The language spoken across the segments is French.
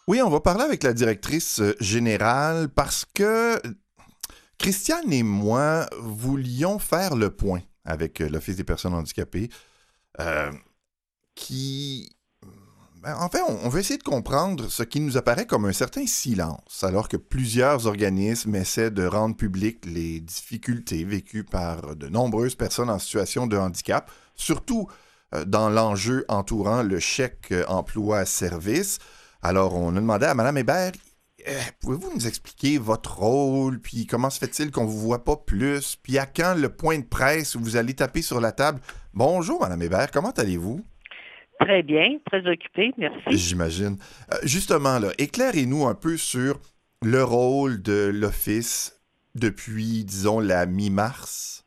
Oui, on va parler avec la directrice générale parce que Christiane et moi voulions faire le point avec l'Office des personnes handicapées euh, qui... En fait, on veut essayer de comprendre ce qui nous apparaît comme un certain silence, alors que plusieurs organismes essaient de rendre publiques les difficultés vécues par de nombreuses personnes en situation de handicap, surtout dans l'enjeu entourant le chèque emploi-service. Alors, on a demandé à Mme Hébert, pouvez-vous nous expliquer votre rôle, puis comment se fait-il qu'on ne vous voit pas plus, puis à quand le point de presse où vous allez taper sur la table? Bonjour, Mme Hébert, comment allez-vous? Très bien, très occupé, merci. J'imagine. Justement, là, éclairez-nous un peu sur le rôle de l'Office depuis, disons, la mi-mars.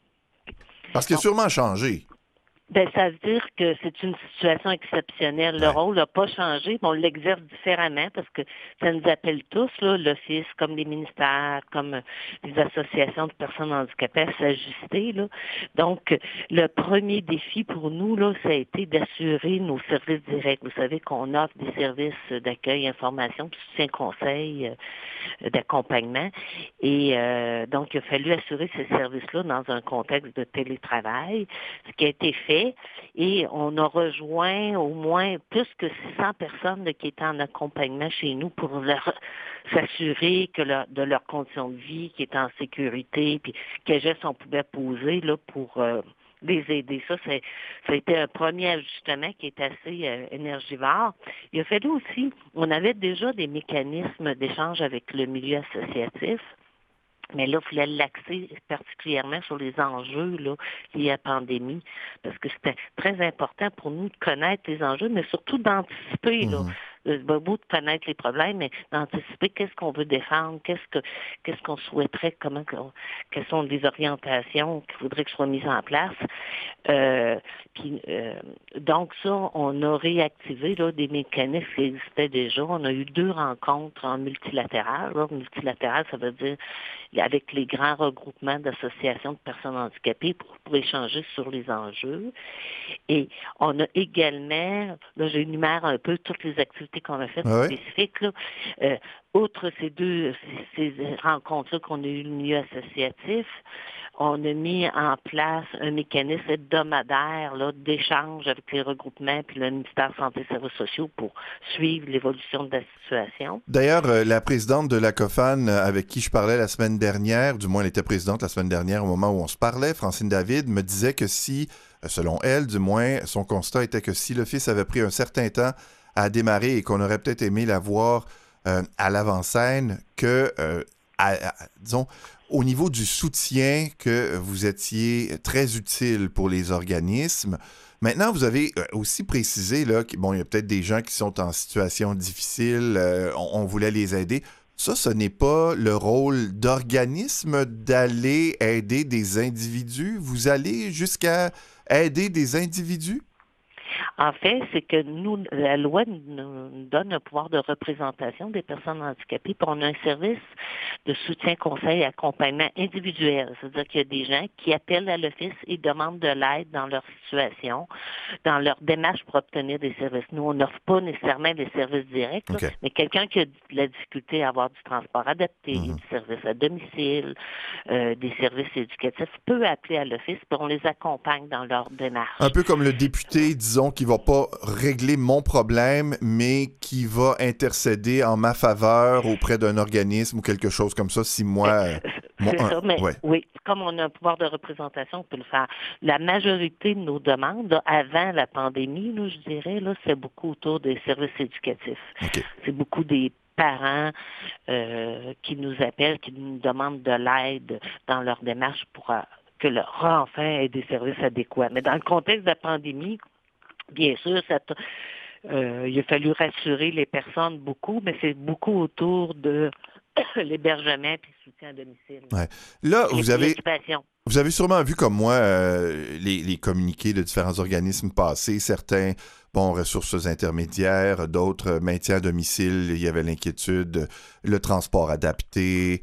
Parce qu'il a Bon, sûrement changé. ça veut dire que c'est une situation exceptionnelle. Le Ouais. rôle n'a pas changé, mais on l'exerce différemment parce que ça nous appelle tous, là, l'Office, comme les ministères, comme les associations de personnes handicapées, à s'ajuster, là. Donc, le premier défi pour nous, là, ça a été d'assurer nos services directs. Vous savez qu'on offre des services d'accueil, information, de soutien conseil, d'accompagnement. Et donc, il a fallu assurer ces services-là dans un contexte de télétravail, ce qui a été fait. Et on a rejoint au moins plus que 600 personnes là, qui étaient en accompagnement chez nous pour s'assurer que de leurs conditions de vie, qui étaient en sécurité, puis quels gestes on pouvait poser là, pour les aider. Ça a été un premier ajustement qui est assez énergivore. Il a fallu aussi, on avait déjà des mécanismes d'échange avec le milieu associatif. Mais là, il fallait l'axer particulièrement sur les enjeux là, liés à la pandémie, parce que c'était très important pour nous de connaître les enjeux, mais surtout d'anticiper. Là. Mhm. C'est beau de connaître les problèmes, mais d'anticiper qu'est-ce qu'on veut défendre, qu'est-ce qu'on souhaiterait, quelles sont les orientations qu'il faudrait que soient mises en place. Euh, donc ça, on a réactivé là, des mécanismes qui existaient déjà. On a eu 2 rencontres en multilatéral. Là. Multilatéral, ça veut dire avec les grands regroupements d'associations de personnes handicapées pour échanger sur les enjeux. Et on a également, là j'énumère un peu toutes les activités qu'on a faites Ah ouais? spécifiques, là. Outre ces rencontres-là qu'on a eues le milieu associatif, on a mis en place un mécanisme hebdomadaire là, d'échange avec les regroupements puis le ministère de la Santé et des Services sociaux pour suivre l'évolution de la situation. D'ailleurs, la présidente de la COFAN avec qui je parlais la semaine dernière, du moins elle était présidente la semaine dernière au moment où on se parlait, Francine David, me disait que si, selon elle du moins, son constat était que si l'Office avait pris un certain temps à démarrer et qu'on aurait peut-être aimé la voir à l'avant-scène, que, disons, au niveau du soutien, que vous étiez très utile pour les organismes. Maintenant, vous avez aussi précisé là, qu'il bon, il y a peut-être des gens qui sont en situation difficile, on voulait les aider. Ça, ce n'est pas le rôle d'organisme d'aller aider des individus. Vous allez jusqu'à aider des individus? En fait, c'est que nous, la loi nous donne un pouvoir de représentation des personnes handicapées, puis on a un service de soutien, conseil et accompagnement individuel. C'est-à-dire qu'il y a des gens qui appellent à l'Office et demandent de l'aide dans leur situation, dans leur démarche pour obtenir des services. Nous, on n'offre pas nécessairement des services directs, là, OK. mais quelqu'un qui a de la difficulté à avoir du transport adapté, Mhm. du service à domicile, des services éducatifs, peut appeler à l'Office, puis on les accompagne dans leur Un démarche. peu comme le député, disons, qui va pas régler mon problème, mais qui va intercéder en ma faveur auprès d'un organisme ou quelque chose comme ça, si moi... C'est c'est un, ça, mais ouais. oui, comme on a un pouvoir de représentation, on peut le faire. La majorité de nos demandes, là, avant la pandémie, là, je dirais, là, c'est beaucoup autour des services éducatifs. OK. C'est beaucoup des parents qui nous appellent, qui nous demandent de l'aide dans leur démarche pour que leur enfant ait des services adéquats. Mais dans le contexte de la pandémie, bien sûr, il a fallu rassurer les personnes beaucoup, mais c'est beaucoup autour de l'hébergement et le soutien à domicile. Ouais. Là, Les préoccupations. vous avez sûrement vu comme moi les communiqués de différents organismes passés, certains, bon, ressources intermédiaires, d'autres, maintien à domicile, il y avait l'inquiétude, le transport adapté,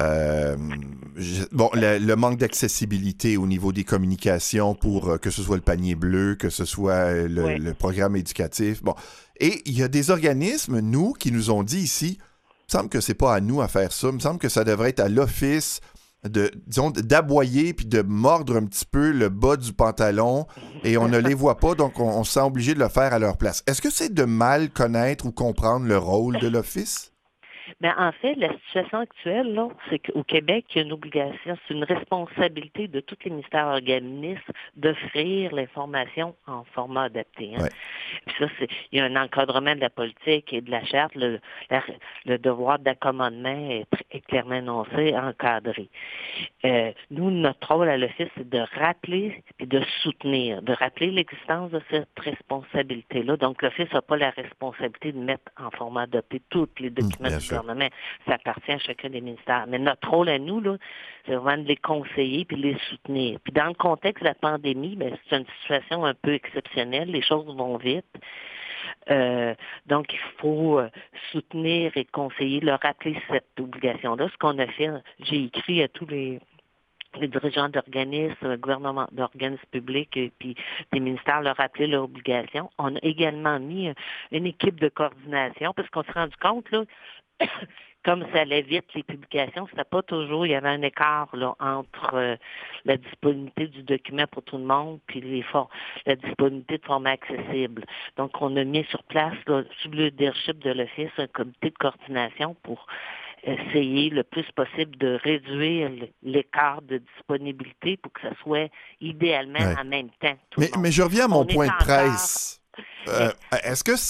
bon, le manque d'accessibilité au niveau des communications pour que ce soit le panier bleu, que ce soit Oui. le programme éducatif. Bon. Et il y a des organismes, nous, qui nous ont dit ici, il me semble que c'est pas à nous à faire ça, il me semble que ça devrait être à l'Office disons, d'aboyer puis de mordre un petit peu le bas du pantalon et on ne les voit pas, donc on se sent obligé de le faire à leur place. Est-ce que c'est de mal connaître ou comprendre le rôle de l'Office? Mais en fait, la situation actuelle, là, c'est qu'au Québec, il y a une obligation, c'est une responsabilité de tous les ministères organismes d'offrir l'information en format adapté. Hein. Ouais. Puis ça, il y a un encadrement de la politique et de la charte. Le devoir d'accommodement est clairement énoncé, encadré. Nous, notre rôle à l'Office, c'est de rappeler et de soutenir, de rappeler l'existence de cette responsabilité-là. Donc, l'Office n'a pas la responsabilité de mettre en format adapté tous les documents du gouvernement. Ça appartient à chacun des ministères. Mais notre rôle à nous, là, c'est vraiment de les conseiller puis de les soutenir. Puis dans le contexte de la pandémie, ben, c'est une situation un peu exceptionnelle. Les choses vont vite. Donc, il faut soutenir et conseiller, leur rappeler cette obligation-là. Ce qu'on a fait, j'ai écrit à tous les dirigeants d'organismes, d'organismes publics et puis des ministères leur rappeler leur obligation. On a également mis une équipe de coordination parce qu'on s'est rendu compte, là, comme ça allait vite, les publications, c'était pas toujours, il y avait un écart là, entre la disponibilité du document pour tout le monde puis la disponibilité de format accessible. Donc, on a mis sur place, là, sous le leadership de l'Office, un comité de coordination pour essayer le plus possible de réduire l'écart de disponibilité pour que ça soit idéalement en même temps. Mais je reviens à mon point de presse. Est-ce que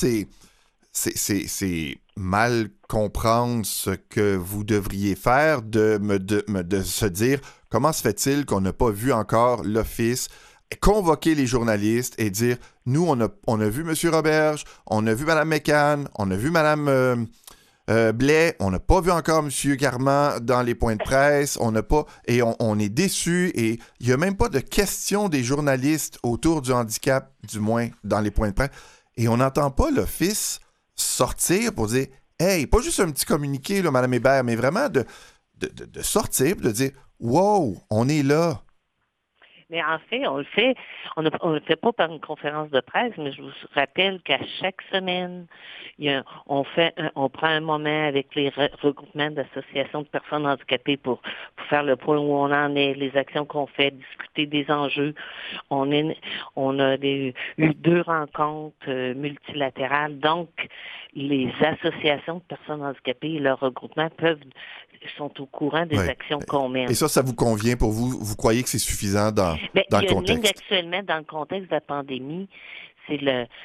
c'est mal comprendre ce que vous devriez faire de se dire comment se fait-il qu'on n'a pas vu encore l'Office convoquer les journalistes et dire nous, on a vu M. Roberge, on a vu Mme McCann, on a vu Mme Blais, on n'a pas vu encore M. Carman dans les points de presse, on n'a pas, et on est déçus, et il n'y a même pas de questions des journalistes autour du handicap, du moins dans les points de presse, et on n'entend pas l'Office sortir pour dire hey, pas juste un petit communiqué, là, Mme Hébert, mais vraiment de sortir, de dire wow, on est là. Mais en fait, on le fait pas par une conférence de presse, mais je vous rappelle qu'à chaque semaine, on prend un moment avec les regroupements d'associations de personnes handicapées pour faire le point où on en est, les actions qu'on fait, discuter des enjeux. On a eu 2 rencontres multilatérales, donc les associations de personnes handicapées et leurs regroupements sont au courant des actions qu'on mène. Et ça vous convient pour vous? Vous croyez que c'est suffisant dans le contexte? Il y a une ligne actuellement dans le contexte de la pandémie, c'est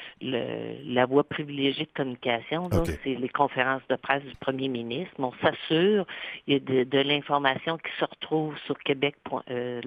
la voie privilégiée de communication. Okay. C'est les conférences de presse du premier ministre. On s'assure, il y a de l'information qui se retrouve sur québec.ca.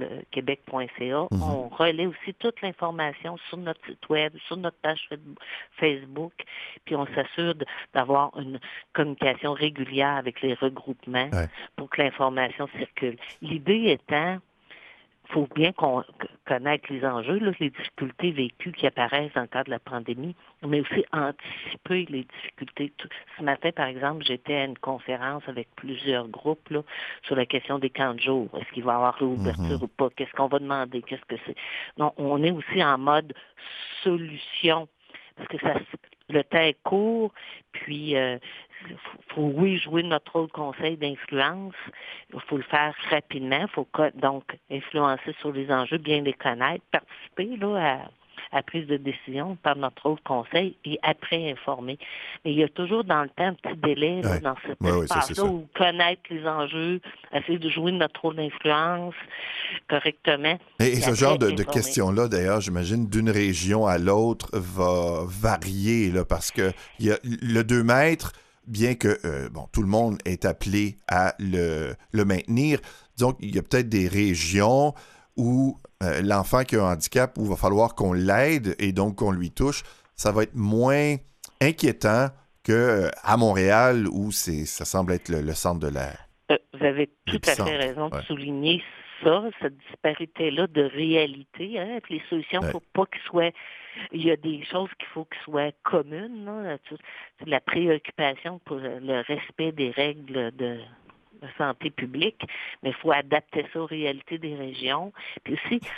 On relaie aussi toute l'information sur notre site web, sur notre page Facebook, puis on s'assure d'avoir une communication régulière avec les regroupements pour que l'information circule. L'idée étant, il faut bien connaître les enjeux, là, les difficultés vécues qui apparaissent dans le cadre de la pandémie, mais aussi anticiper les difficultés. Ce matin, par exemple, j'étais à une conférence avec plusieurs groupes là, sur la question des camps de jour. Est-ce qu'il va y avoir l'ouverture ou pas? Qu'est-ce qu'on va demander? Qu'est-ce que c'est? Non, on est aussi en mode solution. Parce que le temps est court, puis il faut, oui, jouer notre rôle de conseil d'influence. Il faut le faire rapidement. Il faut donc influencer sur les enjeux, bien les connaître, participer là, à la prise de décision par notre rôle de conseil et après informer. Mais il y a toujours dans le temps un petit délai là, dans cet espace-là où connaître les enjeux, essayer de jouer notre rôle d'influence correctement. Et ce genre de questions-là, d'ailleurs, j'imagine, d'une région à l'autre va varier là, parce que il y a le 2 mètres, bien que tout le monde est appelé à le maintenir. Donc, il y a peut-être des régions où l'enfant qui a un handicap, où il va falloir qu'on l'aide et donc qu'on lui touche, ça va être moins inquiétant qu'à Montréal, où ça semble être le centre de la... Vous avez tout à fait raison de souligner ça, cette disparité-là de réalité. Hein, les solutions, il ne faut pas qu'ils soient... Il y a des choses qu'il faut qu'ils soient communes. Là, la préoccupation pour le respect des règles de santé publique, mais il faut adapter ça aux réalités des régions. Puis aussi,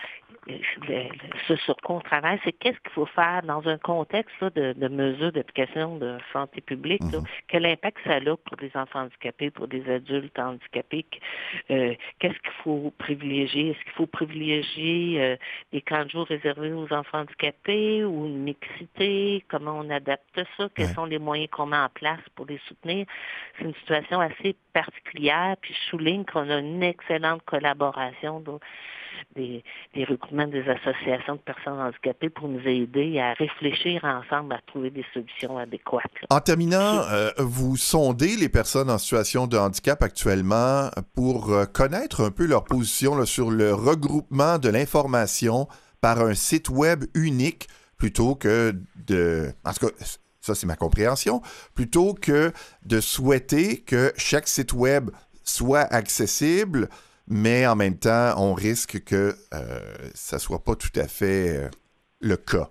ce sur quoi on travaille, c'est qu'est-ce qu'il faut faire dans un contexte là, de mesures d'application de santé publique, là, quel impact ça a pour les enfants handicapés, pour des adultes handicapés, qu'est-ce qu'il faut privilégier? Est-ce qu'il faut privilégier des camps de jour réservés aux enfants handicapés ou une mixité? Comment on adapte ça? Quels sont les moyens qu'on met en place pour les soutenir? C'est une situation assez particulière, puis je souligne qu'on a une excellente collaboration des regroupements des associations de personnes handicapées pour nous aider à réfléchir ensemble à trouver des solutions adéquates. En terminant, vous sondez les personnes en situation de handicap actuellement pour connaître un peu leur position là, sur le regroupement de l'information par un site web unique plutôt que de... En tout cas, ça c'est ma compréhension, plutôt que de souhaiter que chaque site web soit accessible, mais en même temps, on risque que ça ne soit pas tout à fait le cas.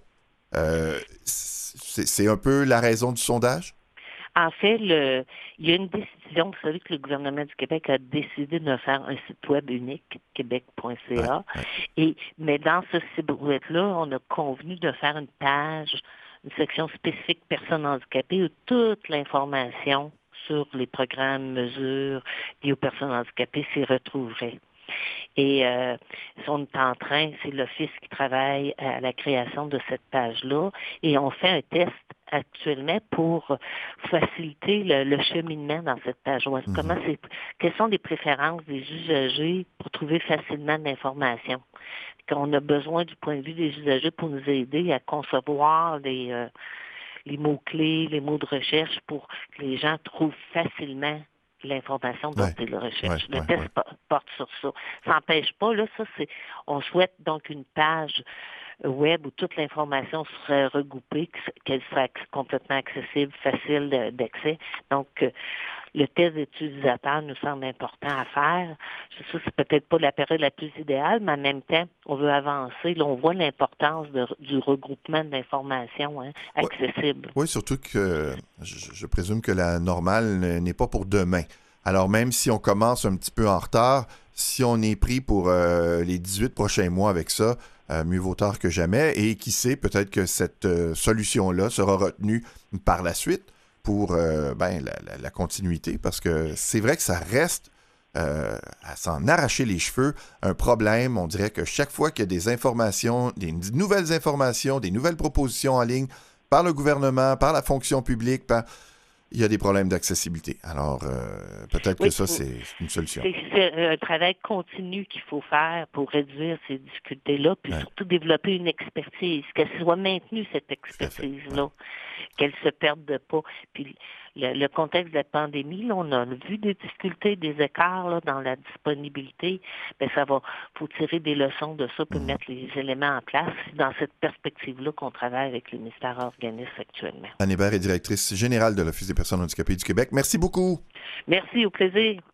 C'est un peu la raison du sondage? En fait, il y a une décision, vous savez que le gouvernement du Québec a décidé de faire un site web unique, québec.ca, mais dans ce site web-là, on a convenu de faire une page, une section spécifique personnes handicapées où toute l'information sur les programmes, mesures liées aux personnes handicapées s'y retrouverait. Et on est en train, c'est l'Office qui travaille à la création de cette page-là, et on fait un test actuellement pour faciliter le cheminement dans cette page web. Quelles sont les préférences des usagers pour trouver facilement de l'information? Qu'on a besoin du point de vue des usagers pour nous aider à concevoir les mots-clés, les mots de recherche pour que les gens trouvent facilement l'information dont ils recherchent. Le test porte sur ça. Ça n'empêche pas, là, on souhaite donc une page web où toute l'information serait regroupée, qu'elle serait complètement accessible, facile d'accès. Donc, le test d'utilisateur nous semble important à faire. Je sais que c'est peut-être pas la période la plus idéale, mais en même temps, on veut avancer. Là, on voit l'importance du regroupement d'informations accessibles. Oui, surtout que je présume que la normale n'est pas pour demain. Alors, même si on commence un petit peu en retard, si on est pris pour les 18 prochains mois avec ça, mieux vaut tard que jamais. Et qui sait, peut-être que cette solution-là sera retenue par la suite pour la continuité, parce que c'est vrai que ça reste à s'en arracher les cheveux un problème. On dirait que chaque fois qu'il y a des informations, des nouvelles informations, des nouvelles propositions en ligne par le gouvernement, par la fonction publique, il y a des problèmes d'accessibilité. Alors, peut-être que ça, c'est une solution. C'est un travail continu qu'il faut faire pour réduire ces difficultés-là, puis surtout développer une expertise, qu'elle soit maintenue, cette expertise-là, qu'elle ne se perde pas. Puis le contexte de la pandémie, là, on a vu des difficultés, des écarts là, dans la disponibilité. Bien, faut tirer des leçons de ça, puis mettre les éléments en place. C'est dans cette perspective-là qu'on travaille avec le ministère organisme actuellement. Anne Hébert est directrice générale de l'Office des personnes handicapées du Québec. Merci beaucoup. Merci, au plaisir.